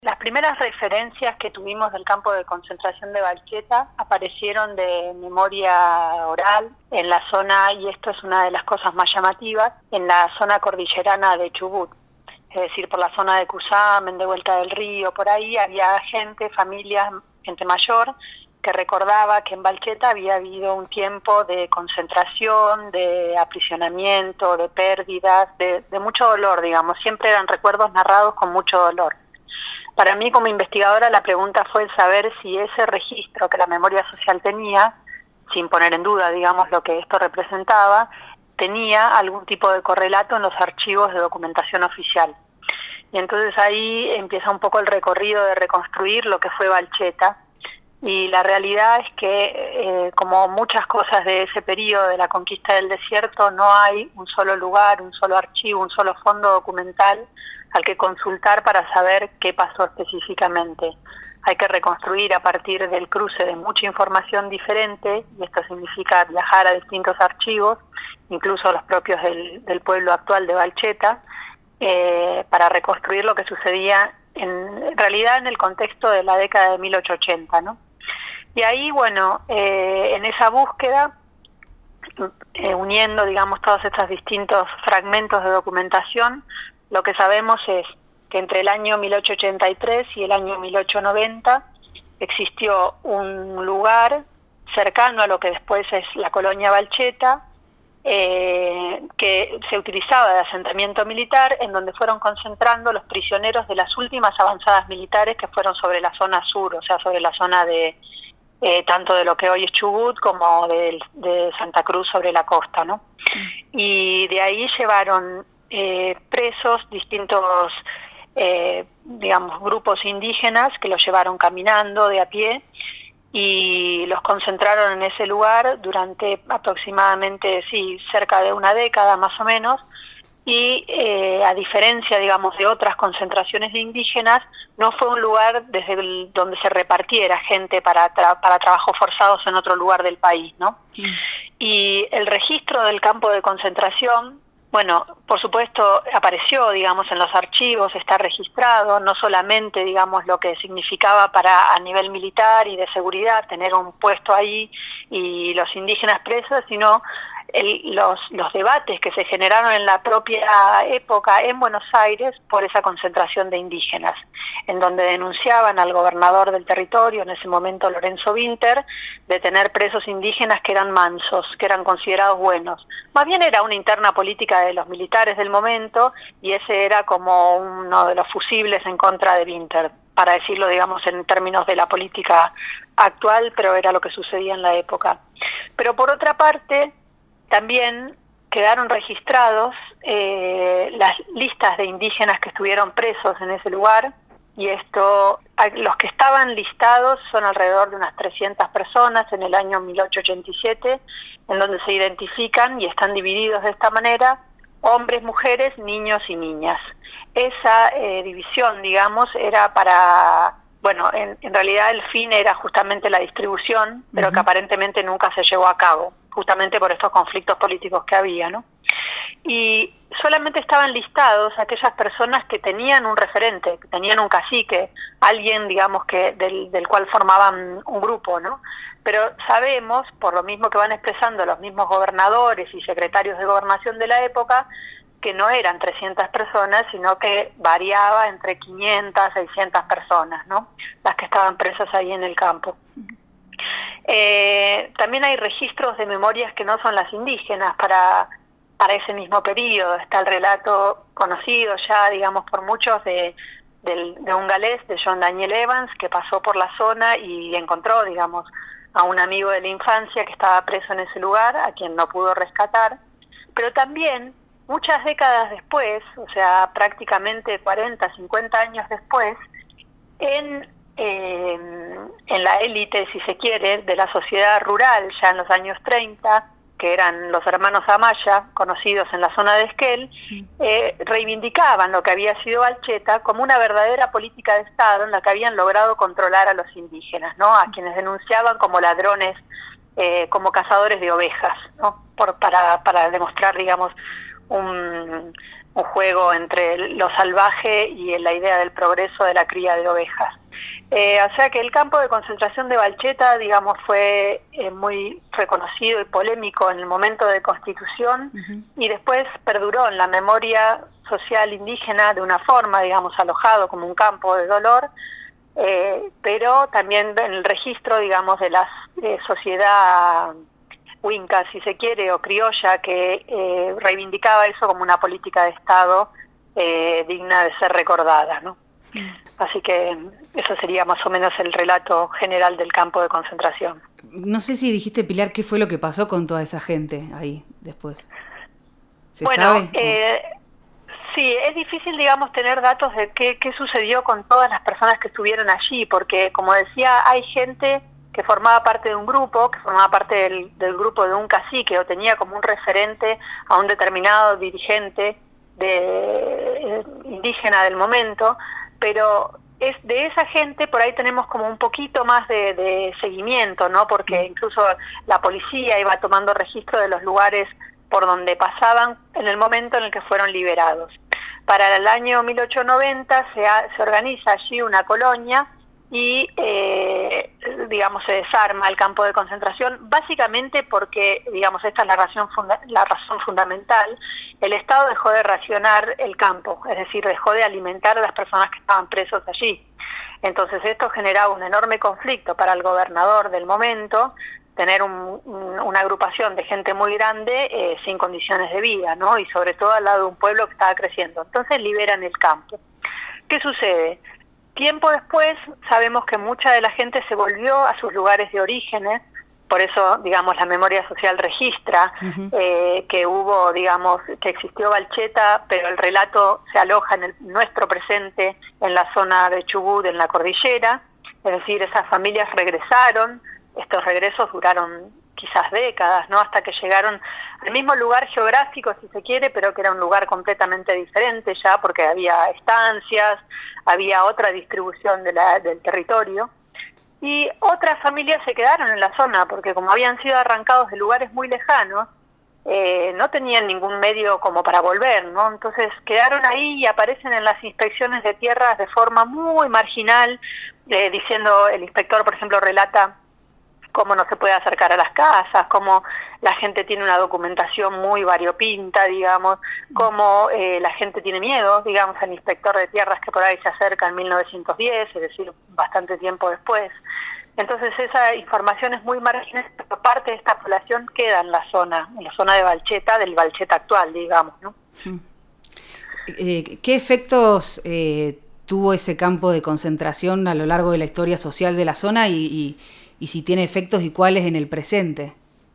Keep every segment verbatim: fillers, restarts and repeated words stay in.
Las primeras referencias que tuvimos del campo de concentración de Valcheta aparecieron de memoria oral en la zona, y esto es una de las cosas más llamativas, en la zona cordillerana de Chubut. Es decir, por la zona de Cusamen, de Vuelta del Río, por ahí había gente, familias, gente mayor, que recordaba que en Valcheta había habido un tiempo de concentración, de aprisionamiento, de pérdidas, de, de mucho dolor, digamos. Siempre eran recuerdos narrados con mucho dolor. Para mí, como investigadora, la pregunta fue el saber si ese registro que la memoria social tenía, sin poner en duda, digamos, lo que esto representaba, tenía algún tipo de correlato en los archivos de documentación oficial. Y entonces ahí empieza un poco el recorrido de reconstruir lo que fue Valcheta. Y la realidad es que, eh, como muchas cosas de ese periodo de la conquista del desierto, no hay un solo lugar, un solo archivo, un solo fondo documental al que consultar para saber qué pasó específicamente. Hay que reconstruir a partir del cruce de mucha información diferente, y esto significa viajar a distintos archivos, incluso los propios del, del pueblo actual de Valcheta, eh, para reconstruir lo que sucedía en, en realidad en el contexto de la década de mil ochocientos ochenta, ¿no? Y ahí, bueno, eh, en esa búsqueda, eh, uniendo, digamos, todos estos distintos fragmentos de documentación, lo que sabemos es que entre el año mil ochocientos ochenta y tres y el año mil ochocientos noventa existió un lugar cercano a lo que después es la colonia Valcheta, eh, que se utilizaba de asentamiento militar, en donde fueron concentrando los prisioneros de las últimas avanzadas militares que fueron sobre la zona sur, o sea, sobre la zona de eh, tanto de lo que hoy es Chubut como de, de Santa Cruz sobre la costa, ¿no? Y de ahí llevaron eh, presos distintos, eh, digamos, grupos indígenas que los llevaron caminando de a pie y los concentraron en ese lugar durante aproximadamente, sí, cerca de una década más o menos. Y eh, a diferencia, digamos, de otras concentraciones de indígenas, no fue un lugar desde el, donde se repartiera gente para, tra para trabajos forzados en otro lugar del país, ¿no? Sí. Y el registro del campo de concentración, bueno, por supuesto apareció, digamos, en los archivos, está registrado, no solamente, digamos, lo que significaba para a nivel militar y de seguridad tener un puesto ahí y los indígenas presos, sino El, los, los debates que se generaron en la propia época en Buenos Aires por esa concentración de indígenas, en donde denunciaban al gobernador del territorio, en ese momento Lorenzo Winter, de tener presos indígenas que eran mansos, que eran considerados buenos. Más bien era una interna política de los militares del momento, y ese era como uno de los fusibles en contra de Winter, para decirlo, digamos, en términos de la política actual, pero era lo que sucedía en la época. Pero por otra parte, también quedaron registrados eh, las listas de indígenas que estuvieron presos en ese lugar, y esto, los que estaban listados son alrededor de unas trescientas personas en el año mil ochocientos ochenta y siete, en donde se identifican y están divididos de esta manera: hombres, mujeres, niños y niñas. Esa eh, división, digamos, era para... Bueno, en, en realidad el fin era justamente la distribución, pero uh-huh. que aparentemente nunca se llevó a cabo, justamente por estos conflictos políticos que había, ¿no? Y solamente estaban listados aquellas personas que tenían un referente, que tenían un cacique, alguien, digamos, que del, del cual formaban un grupo, ¿no? Pero sabemos, por lo mismo que van expresando los mismos gobernadores y secretarios de gobernación de la época, que no eran trescientas personas, sino que variaba entre quinientas, seiscientas personas, ¿no? Las que estaban presas ahí en el campo. Eh, también hay registros de memorias que no son las indígenas para, para ese mismo periodo. Está el relato conocido ya, digamos, por muchos de, de, de un galés, de John Daniel Evans, que pasó por la zona y encontró, digamos, a un amigo de la infancia que estaba preso en ese lugar, a quien no pudo rescatar. Pero también, muchas décadas después, o sea, prácticamente cuarenta, cincuenta años después, en, eh, en la élite, si se quiere, de la sociedad rural, ya en los años treinta, que eran los hermanos Amaya, conocidos en la zona de Esquel, eh, reivindicaban lo que había sido Valcheta como una verdadera política de Estado en la que habían logrado controlar a los indígenas, ¿no? A quienes denunciaban como ladrones, eh, como cazadores de ovejas, ¿no? Por, para, para demostrar, digamos, un, un juego entre lo salvaje y la idea del progreso de la cría de ovejas. Eh, o sea que el campo de concentración de Balcheta, digamos, fue eh, muy reconocido y polémico en el momento de constitución, uh-huh. y después perduró en la memoria social indígena de una forma, digamos, alojado como un campo de dolor, eh, pero también en el registro, digamos, de la eh, sociedad huinca, si se quiere, o criolla, que eh, reivindicaba eso como una política de Estado eh, digna de ser recordada, ¿no? Sí. Así que eso sería más o menos el relato general del campo de concentración. No sé si dijiste, Pilar, qué fue lo que pasó con toda esa gente ahí después. ¿Se bueno, sabe? Eh, sí, es difícil, digamos, tener datos de qué, qué sucedió con todas las personas que estuvieron allí, porque, como decía, hay gente que formaba parte de un grupo, que formaba parte del, del grupo de un cacique, o tenía como un referente a un determinado dirigente de, eh, indígena del momento, pero es de esa gente por ahí tenemos como un poquito más de, de seguimiento, ¿no? Porque incluso la policía iba tomando registro de los lugares por donde pasaban en el momento en el que fueron liberados. Para el año mil ochocientos noventa se, ha, se organiza allí una colonia y, eh, digamos, se desarma el campo de concentración, básicamente porque, digamos, esta es la razón, funda- la razón fundamental. El Estado dejó de racionar el campo, es decir, dejó de alimentar a las personas que estaban presos allí. Entonces esto generaba un enorme conflicto para el gobernador del momento, tener un, un, una agrupación de gente muy grande eh, sin condiciones de vida, ¿no? Y sobre todo al lado de un pueblo que estaba creciendo. Entonces liberan el campo. ¿Qué sucede? Tiempo después sabemos que mucha de la gente se volvió a sus lugares de orígenes, por eso, digamos, la memoria social registra uh-huh. eh, que hubo, digamos, que existió Balcheta, pero el relato se aloja en el, nuestro presente, en la zona de Chubut, en la cordillera, es decir, esas familias regresaron, estos regresos duraron quizás décadas, ¿no? Hasta que llegaron al mismo lugar geográfico, si se quiere, pero que era un lugar completamente diferente ya, porque había estancias, había otra distribución de la, del territorio, y otras familias se quedaron en la zona, porque como habían sido arrancados de lugares muy lejanos, eh, no tenían ningún medio como para volver, ¿no? Entonces quedaron ahí y aparecen en las inspecciones de tierras de forma muy marginal, eh, diciendo, el inspector, por ejemplo, relata cómo no se puede acercar a las casas, cómo la gente tiene una documentación muy variopinta, digamos, cómo eh, la gente tiene miedo, digamos, al inspector de tierras que por ahí se acerca en mil novecientos diez, es decir, bastante tiempo después. Entonces esa información es muy marginal, pero parte de esta población queda en la zona, en la zona de Balcheta, del Balcheta actual, digamos, ¿no? Eh, ¿Qué efectos eh, tuvo ese campo de concentración a lo largo de la historia social de la zona y, y y si tiene efectos y cuáles en el presente?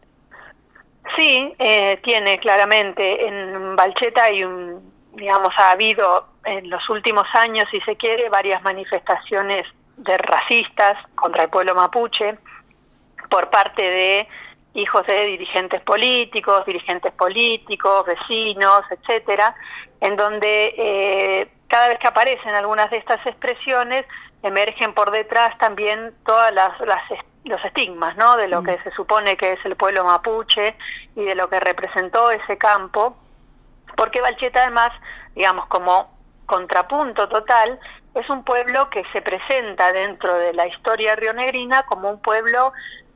Sí, eh, tiene claramente. En Balcheta hay un, digamos, ha habido en los últimos años, si se quiere, varias manifestaciones de racistas contra el pueblo mapuche por parte de hijos de dirigentes políticos, dirigentes políticos, vecinos, etcétera, en donde eh, cada vez que aparecen algunas de estas expresiones emergen por detrás también todas las, las los estigmas, ¿no? De lo que se supone que es el pueblo mapuche y de lo que representó ese campo, porque Balcheta además, digamos, como contrapunto total, es un pueblo que se presenta dentro de la historia rionegrina como un pueblo,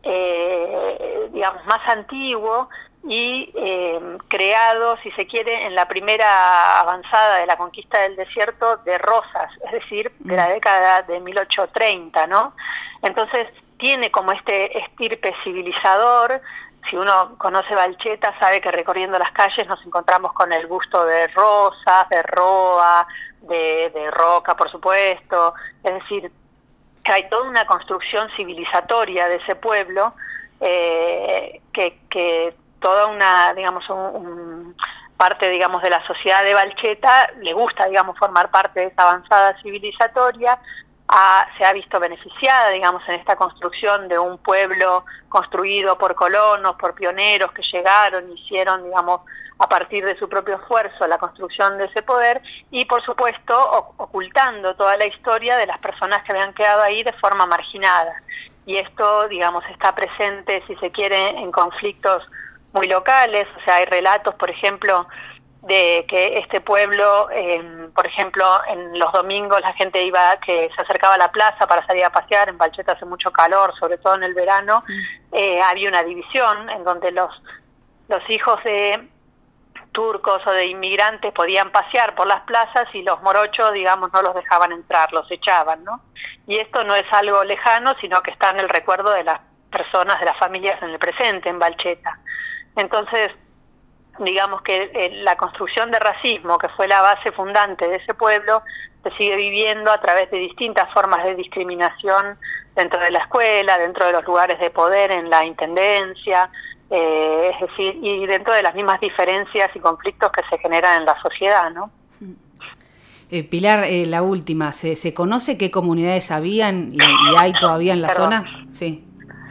eh, digamos, más antiguo y eh, creado, si se quiere, en la primera avanzada de la conquista del desierto de Rosas, es decir, de la década de mil ochocientos treinta, ¿no? Entonces, tiene como este estirpe civilizador. Si uno conoce Balcheta, sabe que recorriendo las calles nos encontramos con el busto de Rosas, de Roa, de, de Roca, por supuesto. Es decir, que hay toda una construcción civilizatoria de ese pueblo, eh, que, que toda una, digamos, un, un parte, digamos, de la sociedad de Balcheta le gusta, digamos, formar parte de esa avanzada civilizatoria. Ha, se ha visto beneficiada, digamos, en esta construcción de un pueblo construido por colonos, por pioneros que llegaron, hicieron, digamos, a partir de su propio esfuerzo la construcción de ese poder y, por supuesto, ocultando toda la historia de las personas que habían quedado ahí de forma marginada. Y esto, digamos, está presente, si se quiere, en conflictos muy locales. O sea, hay relatos, por ejemplo, de que este pueblo, eh, por ejemplo, en los domingos la gente iba, que se acercaba a la plaza para salir a pasear. En Valcheta hace mucho calor, sobre todo en el verano. Mm. Eh, había una división en donde los, los hijos de turcos o de inmigrantes podían pasear por las plazas y los morochos, digamos, no los dejaban entrar, los echaban, ¿no? Y esto no es algo lejano, sino que está en el recuerdo de las personas, de las familias en el presente, en Valcheta. Entonces, digamos que eh, la construcción de racismo, que fue la base fundante de ese pueblo, se sigue viviendo a través de distintas formas de discriminación dentro de la escuela, dentro de los lugares de poder, en la intendencia, eh, es decir, y dentro de las mismas diferencias y conflictos que se generan en la sociedad, ¿no? Eh, Pilar, eh, la última, ¿se, ¿se conoce qué comunidades habían y, y hay todavía en la Perdón. zona? Sí.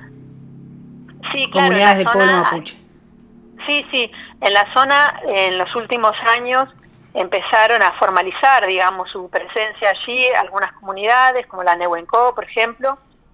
Sí, comunidades claro, del zona, pueblo mapuche. Sí, sí, en la zona en los últimos años empezaron a formalizar, digamos, su presencia allí, algunas comunidades como la Nehuencó, por ejemplo,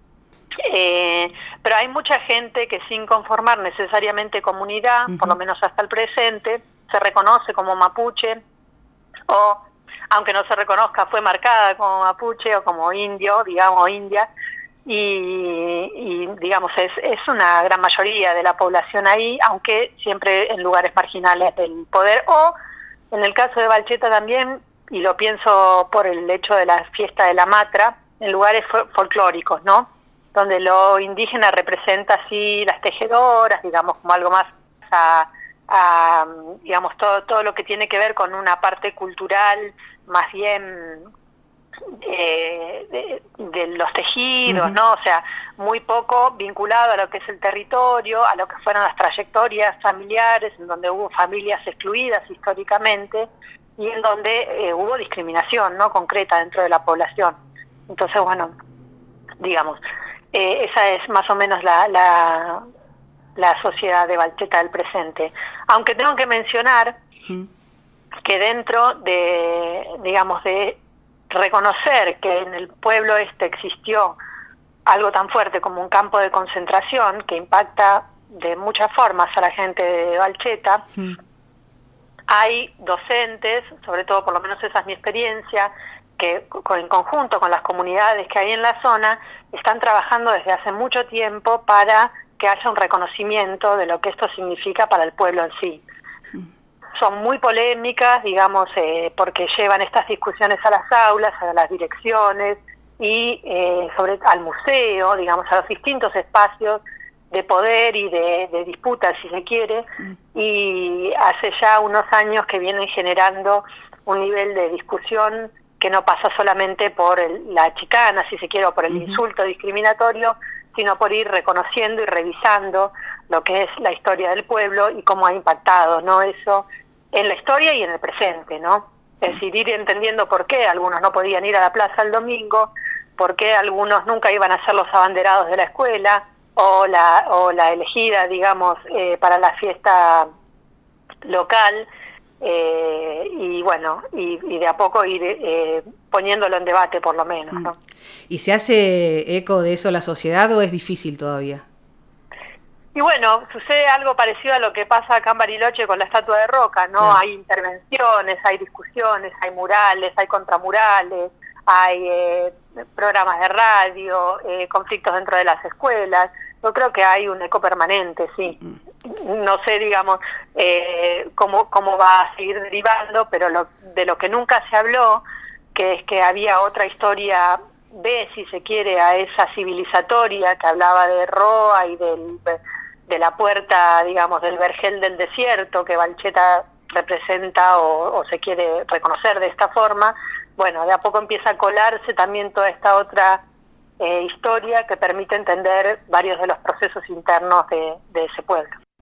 eh, pero hay mucha gente que sin conformar necesariamente comunidad, uh-huh. por lo menos hasta el presente, se reconoce como mapuche, o aunque no se reconozca, fue marcada como mapuche o como indio, digamos, o india, y, y digamos, es, es una gran mayoría de la población ahí, aunque siempre en lugares marginales del poder, o en el caso de Valcheta también, y lo pienso por el hecho de la fiesta de la Matra, en lugares fol- folclóricos, ¿no? Donde lo indígena representa así las tejedoras, digamos, como algo más a, a digamos, todo, todo lo que tiene que ver con una parte cultural más bien eh, de, de los tejidos, uh-huh. ¿no? O sea, muy poco vinculado a lo que es el territorio, a lo que fueron las trayectorias familiares, en donde hubo familias excluidas históricamente y en donde eh, hubo discriminación, ¿no? Concreta dentro de la población. Entonces, bueno, digamos, eh, esa es más o menos la, la, la sociedad de Valcheta del presente. Aunque tengo que mencionar uh-huh. que dentro de, digamos, de reconocer que en el pueblo este existió algo tan fuerte como un campo de concentración que impacta de muchas formas a la gente de Valcheta, mm. hay docentes, sobre todo por lo menos esa es mi experiencia, que en conjunto con las comunidades que hay en la zona están trabajando desde hace mucho tiempo para que haya un reconocimiento de lo que esto significa para el pueblo en sí. Son muy polémicas, digamos, eh, porque llevan estas discusiones a las aulas, a las direcciones y eh, sobre al museo, digamos, a los distintos espacios de poder y de, de disputa, si se quiere, mm. y hace ya unos años que vienen generando un nivel de discusión que no pasa solamente por el, la chicana, si se quiere, o por el uh-huh. insulto discriminatorio, sino por ir reconociendo y revisando lo que es la historia del pueblo y cómo ha impactado, ¿no? Eso en la historia y en el presente, ¿no? Es decir, ir entendiendo por qué algunos no podían ir a la plaza el domingo, por qué algunos nunca iban a ser los abanderados de la escuela, o la, o la elegida, digamos, eh, para la fiesta local, eh, y bueno, y, y de a poco ir eh, poniéndolo en debate por lo menos, ¿no? ¿Y se hace eco de eso la sociedad o es difícil todavía? Y bueno, sucede algo parecido a lo que pasa acá en Bariloche con la estatua de Roca, ¿no? Sí. Hay intervenciones, hay discusiones, hay murales, hay contramurales, hay eh, programas de radio, eh, conflictos dentro de las escuelas. Yo creo que hay un eco permanente, sí. No sé, digamos, eh, cómo, cómo va a seguir derivando, pero lo, de lo que nunca se habló, que es que había otra historia B, si se quiere, a esa civilizatoria que hablaba de Roa y del... de la puerta, digamos, del vergel del desierto que Valcheta representa o, o se quiere reconocer de esta forma. Bueno, de a poco empieza a colarse también toda esta otra eh, historia que permite entender varios de los procesos internos de, de ese pueblo.